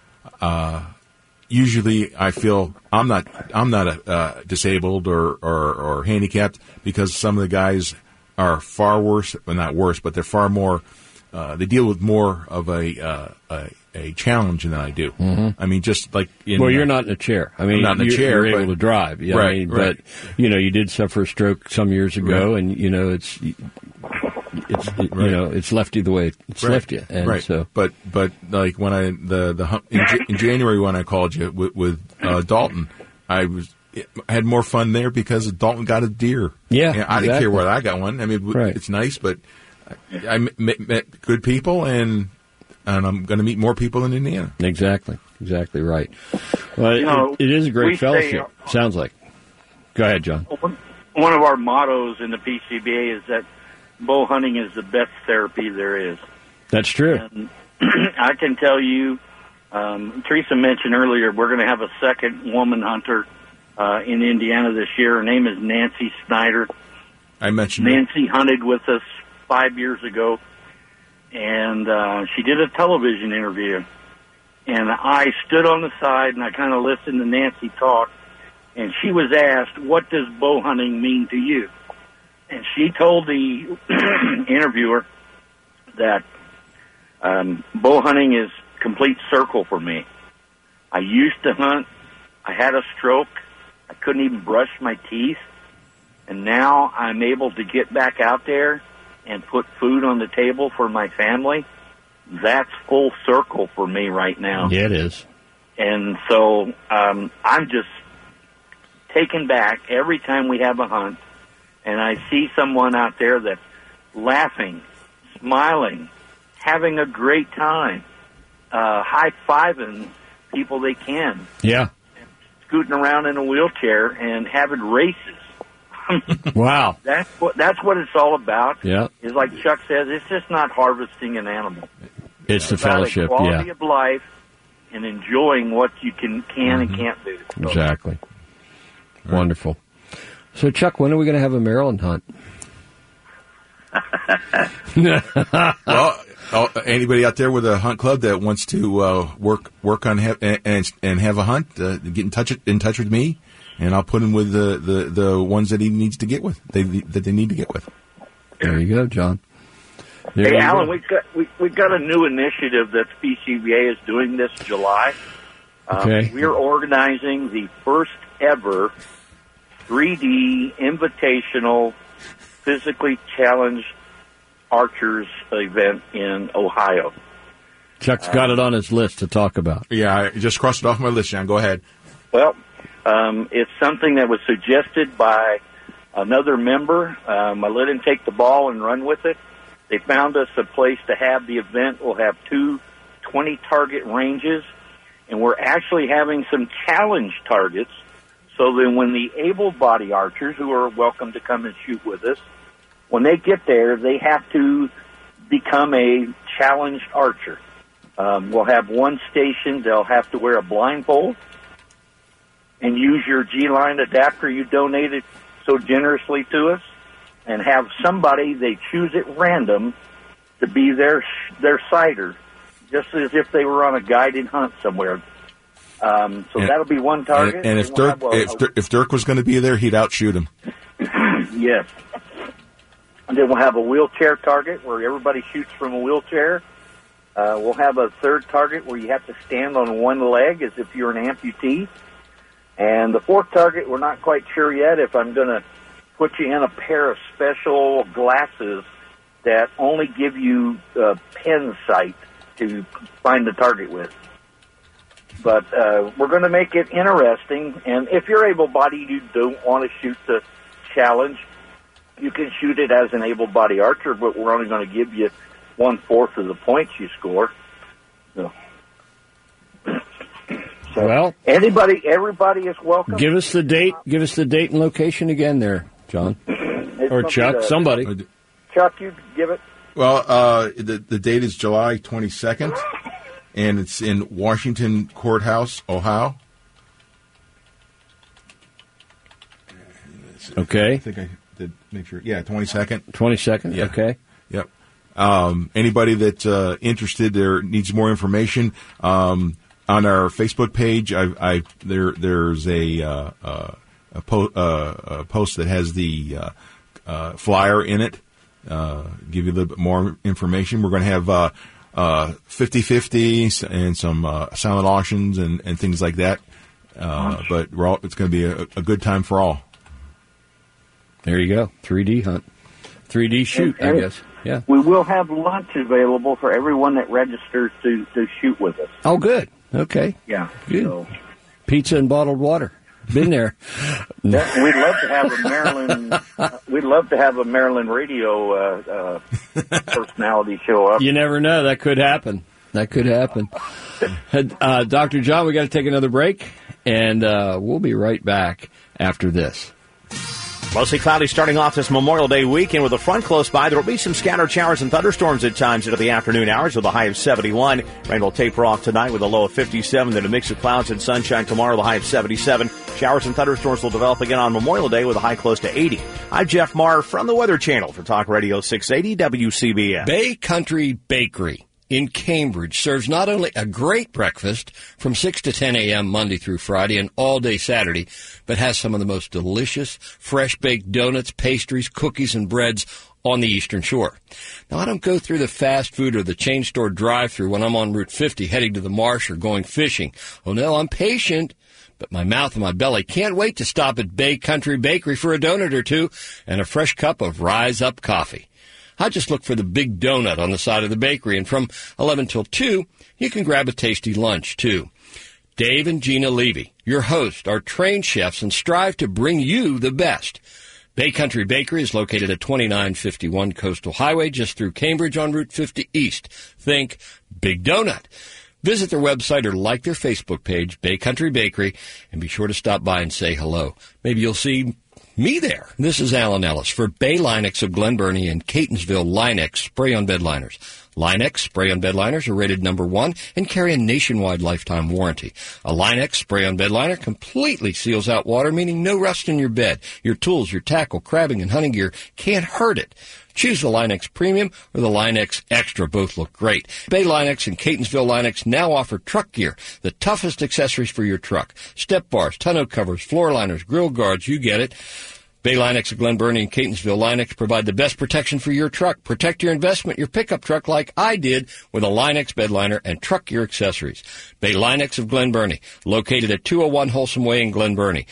Speaker 3: usually I feel I'm not disabled or handicapped, because some of the guys are far worse. Well, not worse, but they're far more. They deal with more of a challenge than I do. I mean, just like
Speaker 2: you're not in a chair. I mean,
Speaker 3: I'm not in a chair.
Speaker 2: You're able to drive. Yeah,
Speaker 3: right,
Speaker 2: I mean,
Speaker 3: right.
Speaker 2: But you did suffer a stroke some years ago, and it's left you the way it's left you. And
Speaker 3: right.
Speaker 2: So,
Speaker 3: but like when in January when I called you with Dalton, I had more fun there because Dalton got a deer.
Speaker 2: Yeah,
Speaker 3: I didn't care whether I got one. I mean, It's nice, but I met good people, and I'm going to meet more people in Indiana.
Speaker 2: Exactly right. Well, it is a great fellowship. Sounds like. Go ahead, John.
Speaker 4: One of our mottos in the PCBA is that bow hunting is the best therapy there is.
Speaker 2: That's true.
Speaker 4: And I can tell you, Teresa mentioned earlier, we're going to have a second woman hunter in Indiana this year. Her name is Nancy Snyder.
Speaker 3: I mentioned
Speaker 4: Nancy hunted with us 5 years ago, and she did a television interview. And I stood on the side and I kind of listened to Nancy talk. And she was asked, what does bow hunting mean to you? And she told the interviewer that bow hunting is complete circle for me. I used to hunt. I had a stroke. I couldn't even brush my teeth. And now I'm able to get back out there and put food on the table for my family. That's full circle for me right now.
Speaker 2: Yeah, it is.
Speaker 4: And so I'm just taken back every time we have a hunt, and I see someone out there that's laughing, smiling, having a great time, high-fiving people they can.
Speaker 2: Yeah.
Speaker 4: Scooting around in a wheelchair and having races.
Speaker 2: Wow.
Speaker 4: That's what it's all about.
Speaker 2: Yeah.
Speaker 4: Is like Chuck says, it's just not harvesting an animal.
Speaker 2: It's the
Speaker 4: about
Speaker 2: fellowship,
Speaker 4: quality of life and enjoying what you can and can't do. So.
Speaker 2: Exactly. Wonderful. So, Chuck, when are we going to have a Maryland hunt?
Speaker 3: Well, anybody out there with a hunt club that wants to work on and have a hunt, get in touch with me, and I'll put him with the ones that he needs to get with that they need to get with.
Speaker 2: There you go, John.
Speaker 4: Hey, Alan, we've got a new initiative that PCBA is doing this July.
Speaker 2: Okay.
Speaker 4: We're organizing the first ever 3D invitational physically challenged archers event in Ohio.
Speaker 2: Chuck's got it on his list to talk about.
Speaker 3: Yeah, I just crossed it off my list, John. Go ahead.
Speaker 4: Well, it's something that was suggested by another member. I let him take the ball and run with it. They found us a place to have the event. We'll have 2 20-target ranges, and we're actually having some challenge targets. So then when the able-bodied archers, who are welcome to come and shoot with us, when they get there, they have to become a challenged archer. We'll have one station. They'll have to wear a blindfold and use your G-Line adapter you donated so generously to us, and have somebody, they choose at random, to be their sighter, just as if they were on a guided hunt somewhere. That'll be one target.
Speaker 3: And if Dirk was going to be there, he'd outshoot him.
Speaker 4: Yes. And then we'll have a wheelchair target where everybody shoots from a wheelchair. We'll have a third target where you have to stand on one leg as if you're an amputee. And the fourth target, we're not quite sure yet if I'm going to put you in a pair of special glasses that only give you pen sight to find the target with. But we're going to make it interesting. And if you're able-bodied, you don't want to shoot the challenge, you can shoot it as an able-bodied archer, but we're only going to give you 1/4 of the points you score. So
Speaker 2: well,
Speaker 4: everybody is welcome.
Speaker 2: Give us the date. Give us the date and location again, there, John, or Chuck. Somebody.
Speaker 4: Chuck, you give it.
Speaker 3: Well, the date is July 22nd, and it's in Washington Courthouse, Ohio.
Speaker 2: Okay.
Speaker 3: I think I did make sure. Yeah, 22nd.
Speaker 2: 22nd.
Speaker 3: Yeah.
Speaker 2: Okay.
Speaker 3: Yep. Anybody that's interested or needs more information, on our Facebook page, there's a post that has the flyer in it. Give you a little bit more information. We're going to have 50/50 and some silent auctions and things like that. But it's going to be a good time for all.
Speaker 2: There you go. 3D hunt. 3D shoot, I guess. Yeah.
Speaker 4: We will have lunch available for everyone that registers to shoot with us.
Speaker 2: Oh, good. Okay.
Speaker 4: Yeah.
Speaker 2: Good.
Speaker 4: So.
Speaker 2: Pizza and bottled water. Been there.
Speaker 4: Yeah, we'd love to have a Maryland. We'd love to have a Maryland radio personality show up.
Speaker 2: You never know. That could happen. Dr. John, we got to take another break, and we'll be right back after this.
Speaker 10: Mostly cloudy starting off this Memorial Day weekend with a front close by. There will be some scattered showers and thunderstorms at times into the afternoon hours with a high of 71. Rain will taper off tonight with a low of 57. Then a mix of clouds and sunshine tomorrow with a high of 77. Showers and thunderstorms will develop again on Memorial Day with a high close to 80. I'm Jeff Marr from the Weather Channel for Talk Radio 680 WCBM.
Speaker 7: Bay Country Bakery in Cambridge serves not only a great breakfast from 6 to 10 a.m. Monday through Friday and all day Saturday, but has some of the most delicious fresh-baked donuts, pastries, cookies, and breads on the Eastern Shore. Now, I don't go through the fast food or the chain store drive-thru when I'm on Route 50 heading to the marsh or going fishing. Oh, no, I'm patient. But my mouth and my belly can't wait to stop at Bay Country Bakery for a donut or two and a fresh cup of Rise Up coffee. I just look for the big donut on the side of the bakery, and from 11 till 2, you can grab a tasty lunch, too. Dave and Gina Levy, your hosts, are trained chefs and strive to bring you the best. Bay Country Bakery is located at 2951 Coastal Highway, just through Cambridge on Route 50 East. Think Big Donut. Visit their website or like their Facebook page, Bay Country Bakery, and be sure to stop by and say hello. Maybe you'll see me there. This is Alan Ellis for Bay Linex of Glen Burnie and Catonsville Linex Spray-On Bed Liners. Linex Spray-On Bed Liners are rated number 1 and carry a nationwide lifetime warranty. A Linex Spray-On Bed Liner completely seals out water, meaning no rust in your bed. Your tools, your tackle, crabbing, and hunting gear can't hurt it. Choose the Linex Premium or the Linex Extra. Both look great. Bay Linex and Catonsville Linex now offer truck gear, the toughest accessories for your truck. Step bars, tonneau covers, floor liners, grill guards, you get it. Bay Linex of Glen Burnie and Catonsville Linex provide the best protection for your truck. Protect your investment, your pickup truck, like I did with a Linex bed liner and truck gear accessories. Bay Linex of Glen Burnie, located at 201 Wholesome Way in Glen Burnie.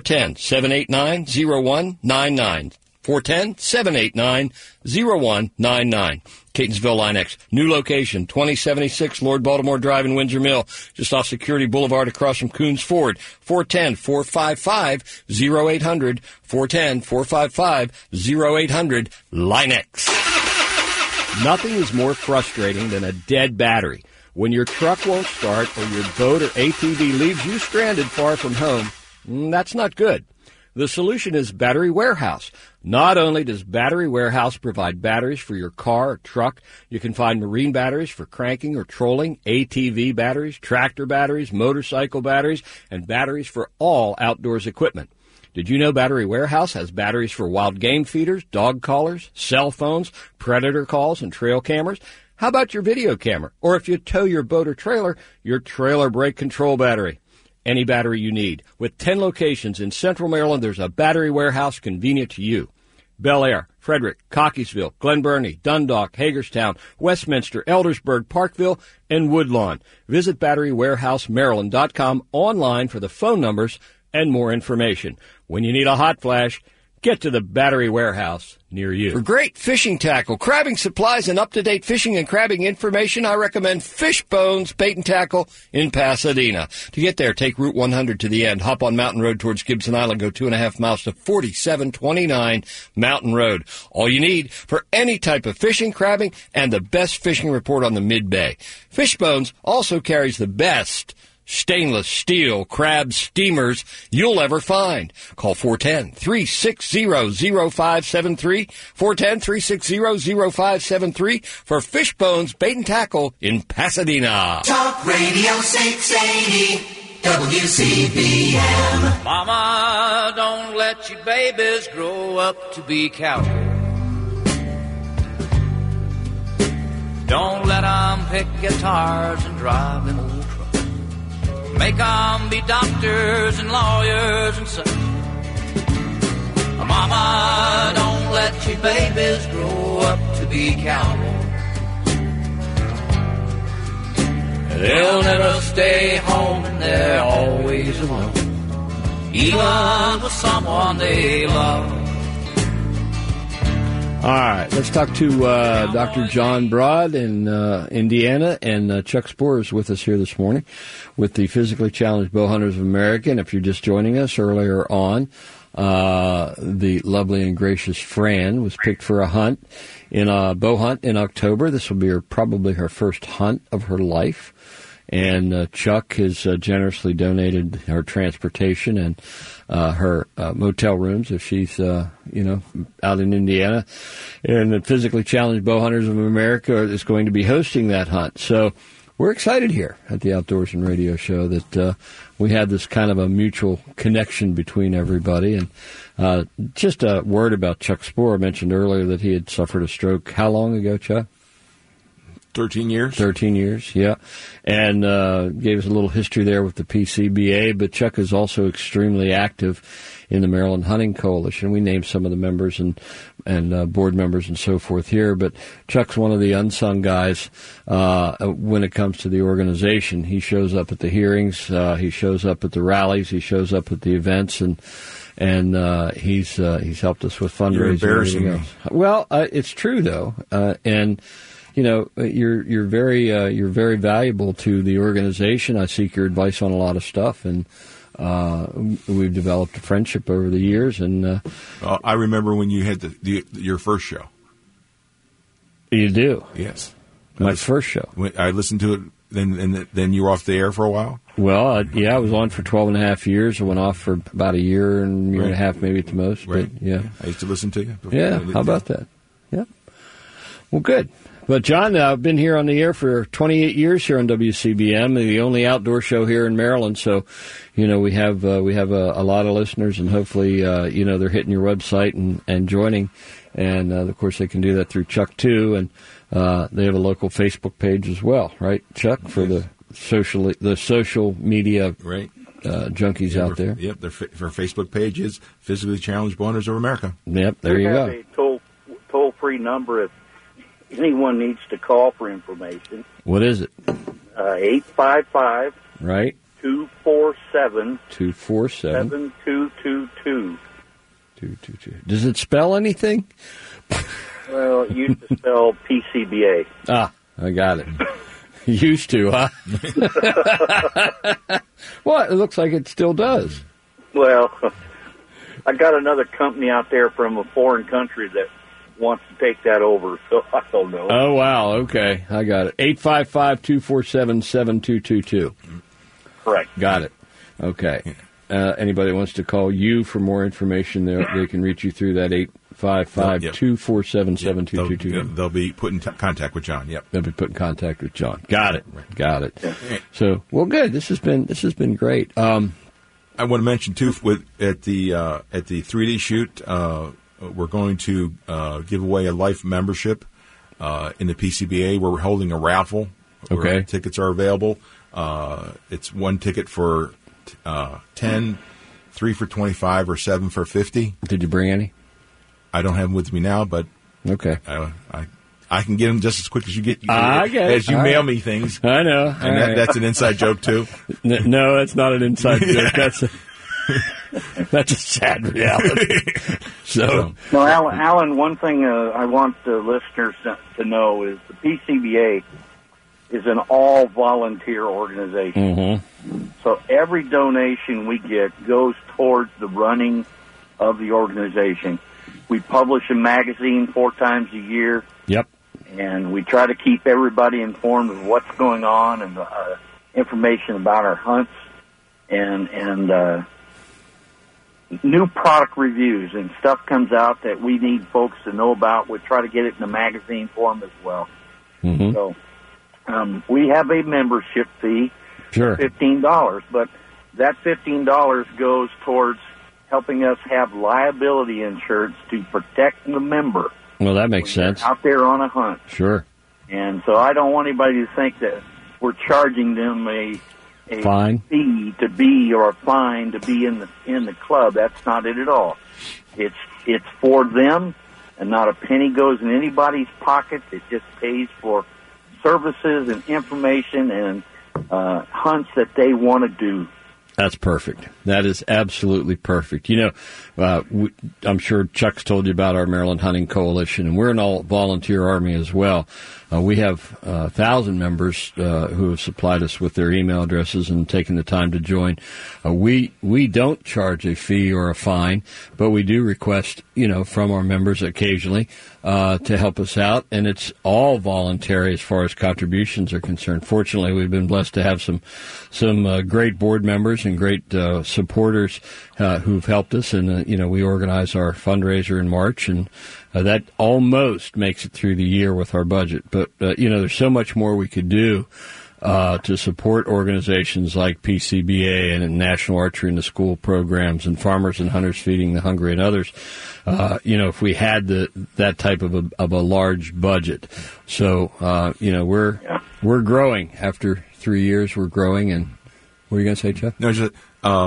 Speaker 7: 410-789-0199. 410-789-0199. Catonsville Linex. New location, 2076 Lord Baltimore Drive in Windsor Mill, just off Security Boulevard across from Coons Ford. 410-455-0800. 410-455-0800. Linex.
Speaker 11: Nothing is more frustrating than a dead battery. When your truck won't start or your boat or ATV leaves you stranded far from home, that's not good. The solution is Battery Warehouse. Not only does Battery Warehouse provide batteries for your car or truck, you can find marine batteries for cranking or trolling, ATV batteries, tractor batteries, motorcycle batteries, and batteries for all outdoors equipment. Did you know Battery Warehouse has batteries for wild game feeders, dog collars, cell phones, predator calls, and trail cameras? How about your video camera? Or if you tow your boat or trailer, your trailer brake control battery. Any battery you need. With 10 locations in Central Maryland, there's a Battery Warehouse convenient to you. Bel Air, Frederick, Cockeysville, Glen Burnie, Dundalk, Hagerstown, Westminster, Eldersburg, Parkville, and Woodlawn. Visit BatteryWarehouseMaryland.com online for the phone numbers and more information. When you need a hot flash, get to the Battery Warehouse near you.
Speaker 7: For great fishing tackle, crabbing supplies, and up-to-date fishing and crabbing information, I recommend Fishbones Bait and Tackle in Pasadena. To get there, take Route 100 to the end, hop on Mountain Road towards Gibson Island, go 2.5 miles to 4729 Mountain Road. All you need for any type of fishing, crabbing, and the best fishing report on the Mid-Bay. Fishbones also carries the best stainless steel crab steamers you'll ever find. Call 410-360-0573, 410-360-0573 for Fishbones Bait and Tackle in Pasadena.
Speaker 8: Talk Radio 680 WCBM.
Speaker 12: Mama, don't let your babies grow up to be cowboys. Don't let them pick guitars and drive them old trucks. Make them be doctors and lawyers and such. Mama, don't let your babies grow up to be cowboys. They'll never stay home and they're always alone, even with someone they love.
Speaker 2: All right, let's talk to Dr. John Broad in Indiana, and Chuck Sporer is with us here this morning with the Physically Challenged Bowhunters of America. And if you're just joining us earlier on, the lovely and gracious Fran was picked for a hunt in a bow hunt in October. This will be probably her first hunt of her life. And Chuck has generously donated her transportation and her motel rooms if she's, out in Indiana. And the Physically Challenged Bowhunters of America is going to be hosting that hunt. So we're excited here at the Outdoors and Radio Show that we had this kind of a mutual connection between everybody. And just a word about Chuck Sporer. I mentioned earlier that he had suffered a stroke. How long ago, Chuck?
Speaker 3: 13 years.
Speaker 2: 13 years, yeah. And gave us a little history there with the PCBA, but Chuck is also extremely active in the Maryland Hunting Coalition. We named some of the members and board members and so forth here, but Chuck's one of the unsung guys when it comes to the organization. He shows up at the hearings, he shows up at the rallies, he shows up at the events, and he's helped us with fundraising.
Speaker 3: You're embarrassing
Speaker 2: and everything else. Well, it's true though, and you know, you're very valuable to the organization. I seek your advice on a lot of stuff, and we've developed a friendship over the years. And
Speaker 3: I remember when you had your first show.
Speaker 2: You do?
Speaker 3: Yes,
Speaker 2: my first show.
Speaker 3: I listened to it. Then you were off the air for a while.
Speaker 2: Well, I was on for 12 and a half years. I went off for about a year and a half, maybe at the most.
Speaker 3: Right.
Speaker 2: But, yeah.
Speaker 3: I used to listen to you.
Speaker 2: Yeah, how about that? Yeah. Well, good. But, John, I've been here on the air for 28 years here on WCBM, the only outdoor show here in Maryland. So, you know, we have a lot of listeners, and hopefully, you know, they're hitting your website and joining. And, of course, they can do that through Chuck, too. And they have a local Facebook page as well, right, Chuck, for the social media junkies out there.
Speaker 3: Yep, their Facebook page is Physically Challenged Bowhunters of America.
Speaker 2: Yep, there you go.
Speaker 4: We have a toll-free number if anyone needs to call for information.
Speaker 2: What is it?
Speaker 4: 855.
Speaker 2: Right.
Speaker 4: 247.
Speaker 2: 7222.
Speaker 4: 222.
Speaker 2: Does it spell anything?
Speaker 4: Well, it used to spell PCBA.
Speaker 2: Ah, I got it. Used to, huh? Well, it looks like it still does.
Speaker 4: Well, I got another company out there from a foreign country that wants to take that over, so I don't know.
Speaker 2: Oh, wow. Okay. I got it. 855-247-7222.
Speaker 4: Correct.
Speaker 2: Got it. Okay. Anybody that wants to call you for more information, they can reach you through that 855-247-7222.
Speaker 3: They'll be put in contact with John. Yep.
Speaker 2: They'll be put in contact with John. Got it. Got it. Yeah. So, well, good. This has been great. I
Speaker 3: want to mention too, at the 3D shoot, we're going to give away a life membership in the PCBA. We're holding a raffle.
Speaker 2: Okay.
Speaker 3: Tickets are available. It's one ticket for 10, 3 for 25, or 7 for 50.
Speaker 2: Did you bring any?
Speaker 3: I don't have them with me now, but
Speaker 2: okay.
Speaker 3: I can get them just as quick as you get.
Speaker 2: As
Speaker 3: you mail me things.
Speaker 2: I know.
Speaker 3: And that's an inside joke too.
Speaker 2: No, that's not an inside joke. That's a sad reality. So,
Speaker 4: no, Alan. One thing I want the listeners to know is the PCBA is an all-volunteer organization.
Speaker 2: Mm-hmm.
Speaker 4: So every donation we get goes towards the running of the organization. We publish a magazine 4 times a year.
Speaker 2: Yep.
Speaker 4: And we try to keep everybody informed of what's going on and information about our hunts and new product reviews and stuff comes out that we need folks to know about. We try to get it in the magazine form as well.
Speaker 2: Mm-hmm.
Speaker 4: So we have a membership fee,
Speaker 2: sure,
Speaker 4: $15, but that $15 goes towards helping us have liability insurance to protect the member.
Speaker 2: Well, that makes sense.
Speaker 4: Out there on a hunt.
Speaker 2: Sure.
Speaker 4: And so I don't want anybody to think that we're charging them a
Speaker 2: fine
Speaker 4: fee to be, or a fine to be in the club. That's not it at all. It's for them, and not a penny goes in anybody's pocket. It just pays for services and information and hunts that they want to do.
Speaker 2: That's perfect. That is absolutely perfect. You know, I'm sure Chuck's told you about our Maryland Hunting Coalition, and we're an all-volunteer army as well. We have 1,000 members who have supplied us with their email addresses and taken the time to join. We don't charge a fee or a fine, but we do request, from our members occasionally to help us out, and it's all voluntary as far as contributions are concerned. Fortunately, we've been blessed to have some great board members and great supporters who've helped us, and we organize our fundraiser in March, and that almost makes it through the year with our budget. But there's so much more we could do to support organizations like PCBA and National Archery in the School programs and Farmers and Hunters Feeding the Hungry and others. If we had that type of a large budget. So, we're growing. After 3 years, we're growing. And what are you going to say, Jeff?
Speaker 3: No, just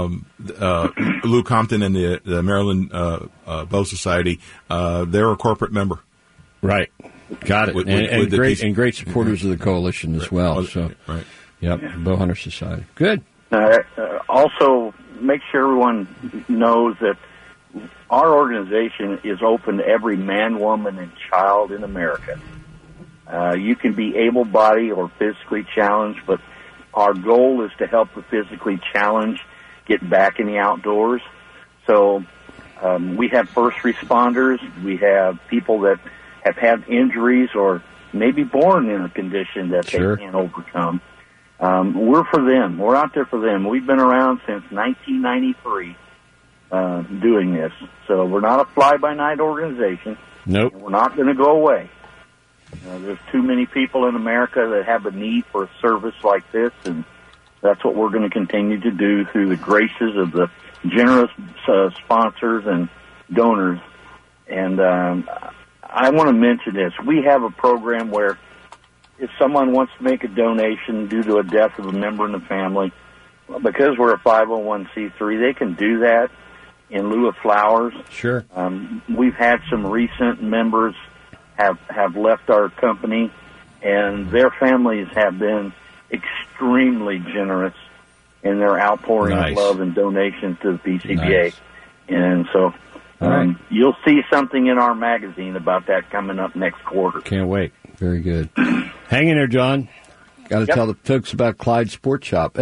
Speaker 3: Lou Compton and the Maryland Bow Society, they're a corporate member.
Speaker 2: Right. Got it. And great supporters of the coalition as well. So,
Speaker 3: right.
Speaker 2: Yep. Bow Hunter Society. Good.
Speaker 4: Also, make sure everyone knows that our organization is open to every man, woman, and child in America. You can be able-bodied or physically challenged, but our goal is to help the physically challenged get back in the outdoors. So we have first responders. We have people that have had injuries or maybe born in a condition that they can't overcome. We're for them. We're out there for them. We've been around since 1993 doing this. So we're not a fly-by-night organization.
Speaker 2: Nope.
Speaker 4: We're not going to go away. There's too many people in America that have a need for a service like this, and that's what we're going to continue to do through the graces of the generous sponsors and donors. And I want to mention this. We have a program where if someone wants to make a donation due to a death of a member in the family, because we're a 501c3, they can do that in lieu of flowers.
Speaker 2: Sure.
Speaker 4: We've had some recent members have left our company, and their families have been extremely generous in their outpouring of love and donations to the PCBA.
Speaker 2: Nice.
Speaker 4: And so you'll see something in our magazine about that coming up next quarter.
Speaker 2: Can't wait. Very good. Hang in there, John. Got to tell the folks about Clyde Sport Shop.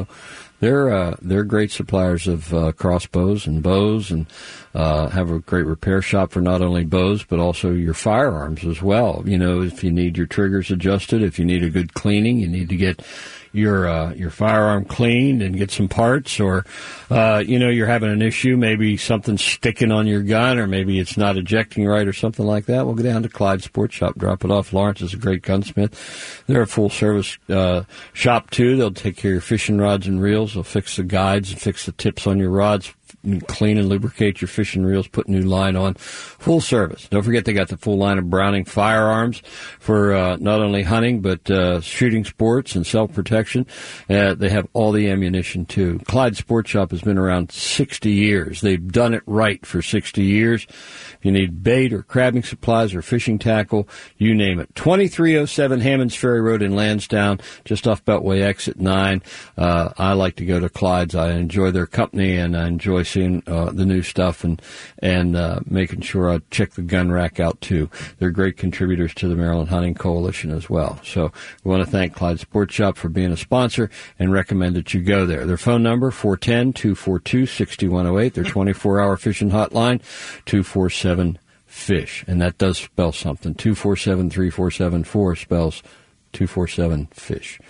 Speaker 2: They're great suppliers of crossbows and bows, and have a great repair shop for not only bows but also your firearms as well. If you need your triggers adjusted, if you need a good cleaning, you need to get your firearm cleaned and get some parts, or you're having an issue, maybe something's sticking on your gun, or maybe it's not ejecting right or something like that. We'll go down to Clyde Sports Shop, drop it off. Lawrence is a great gunsmith. They're a full service shop too. They'll take care of your fishing rods and reels. They'll fix the guides and fix the tips on your rods, clean and lubricate your fishing reels, put new line on. Full service. Don't forget they got the full line of Browning firearms for not only hunting but shooting sports and self-protection. They have all the ammunition too. Clyde Sports Shop has been around 60 years. They've done it right for 60 years. If you need bait or crabbing supplies or fishing tackle, you name it. 2307 Hammonds Ferry Road in Lansdowne, just off Beltway exit 9. I like to go to Clyde's. I enjoy their company, and I enjoy seeing the new stuff and making sure I check the gun rack out too. They're great contributors to the Maryland Hunting Coalition as well. So we want to thank Clyde Sports Shop for being a sponsor and recommend that you go there. Their phone number, 410-242-6108. Their 24-hour fishing hotline, 247-FISH. And that does spell something. 247-3474 spells 247-FISH.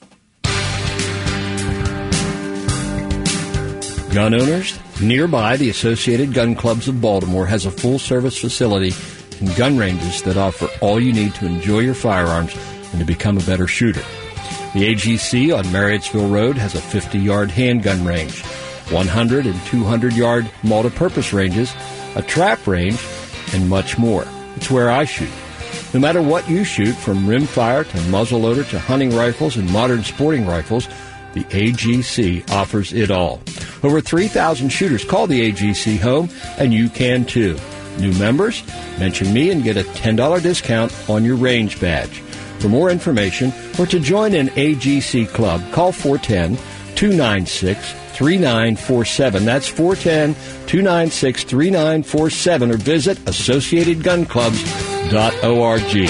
Speaker 2: Gun owners, nearby, the Associated Gun Clubs of Baltimore has a full-service facility and gun ranges that offer all you need to enjoy your firearms and to become a better shooter. The AGC on Marriottsville Road has a 50-yard handgun range, 100 and 200-yard multi-purpose ranges, a trap range, and much more. It's where I shoot. No matter what you shoot, from rimfire to muzzleloader to hunting rifles and modern sporting rifles, the AGC offers it all. Over 3,000 shooters call the AGC home, and you can too. New members? Mention me and get a $10 discount on your range badge. For more information or to join an AGC club, call 410-296-3947. That's 410-296-3947, or visit AssociatedGunClubs.org.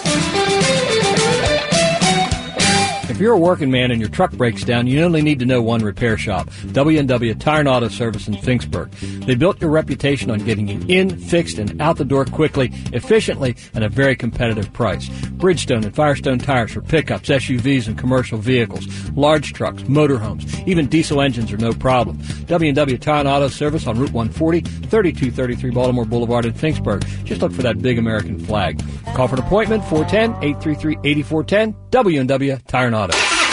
Speaker 2: If you're a working man and your truck breaks down, you only need to know one repair shop, W&W Tire and Auto Service in Finksburg. They built your reputation on getting you in, fixed, and out the door quickly, efficiently, at a very competitive price. Bridgestone and Firestone tires for pickups, SUVs, and commercial vehicles, large trucks, motorhomes, even diesel engines are no problem. W&W Tire and Auto Service on Route 140, 3233 Baltimore Boulevard in Finksburg. Just look for that big American flag. Call for an appointment, 410-833-8410, W&W Tire and Auto.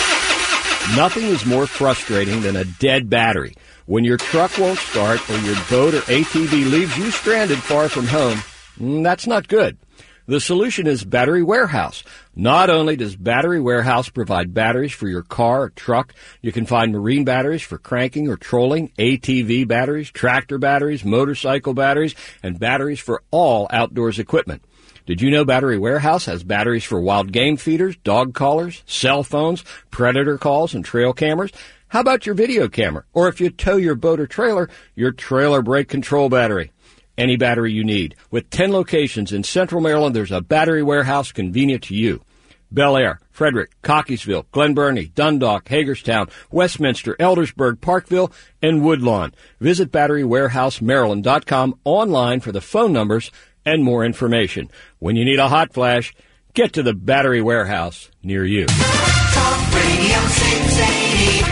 Speaker 11: Nothing is more frustrating than a dead battery. When your truck won't start or your boat or ATV leaves you stranded far from home, that's not good. The solution is Battery Warehouse. Not only does Battery Warehouse provide batteries for your car or truck, you can find marine batteries for cranking or trolling, ATV batteries, tractor batteries, motorcycle batteries, and batteries for all outdoors equipment. Did you know Battery Warehouse has batteries for wild game feeders, dog collars, cell phones, predator calls, and trail cameras? How about your video camera? Or if you tow your boat or trailer, your trailer brake control battery. Any battery you need. With 10 locations in Central Maryland, there's a Battery Warehouse convenient to you. Bel Air, Frederick, Cockeysville, Glen Burnie, Dundalk, Hagerstown, Westminster, Eldersburg, Parkville, and Woodlawn. Visit BatteryWarehouseMaryland.com online for the phone numbers and more information. When you need a hot flash, get to the Battery Warehouse near you.
Speaker 8: Talk Radio 680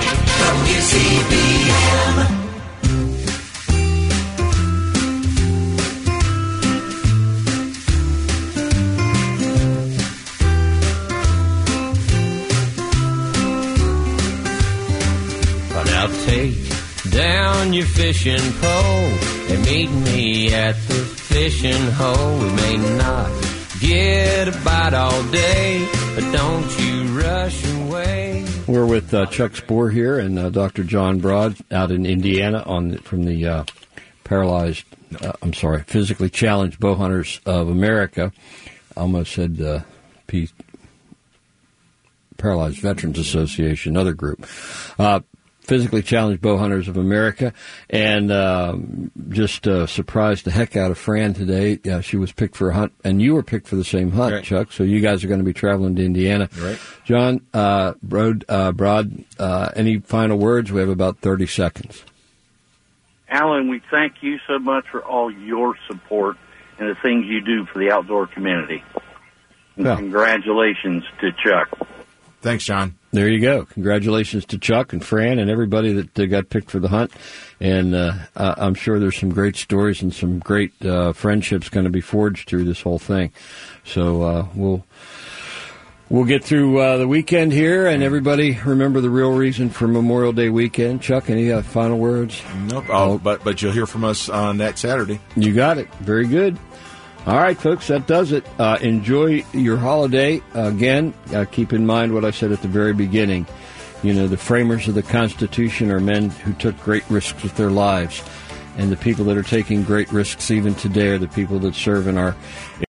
Speaker 8: WCBM.
Speaker 12: Now take down your fishing pole and meet me at the fishing hole. We may not get a bite all day, but don't you rush away.
Speaker 2: We're with Chuck Spoor here and Dr. John Broad out in Indiana from the Physically Challenged Bow Hunters of America. I almost said Paralyzed Veterans Association, another group. Physically Challenged Bow Hunters of America, and just surprised the heck out of Fran today. She was picked for a hunt, and you were picked for the same hunt, right, Chuck, so you guys are going to be traveling to Indiana.
Speaker 3: Right.
Speaker 2: John, Broad, any final words? We have about 30 seconds.
Speaker 4: Alan, we thank you so much for all your support and the things you do for the outdoor community. And congratulations to Chuck.
Speaker 3: Thanks, John.
Speaker 2: There you go. Congratulations to Chuck and Fran and everybody that got picked for the hunt. And I'm sure there's some great stories and some great friendships going to be forged through this whole thing. So we'll get through the weekend here, and everybody remember the real reason for Memorial Day weekend. Chuck, any final words?
Speaker 3: Nope. But you'll hear from us on that Saturday.
Speaker 2: You got it. Very good. All right, folks, that does it. Enjoy your holiday. Again, keep in mind what I said at the very beginning. You know, the framers of the Constitution are men who took great risks with their lives. And the people that are taking great risks even today are the people that serve in our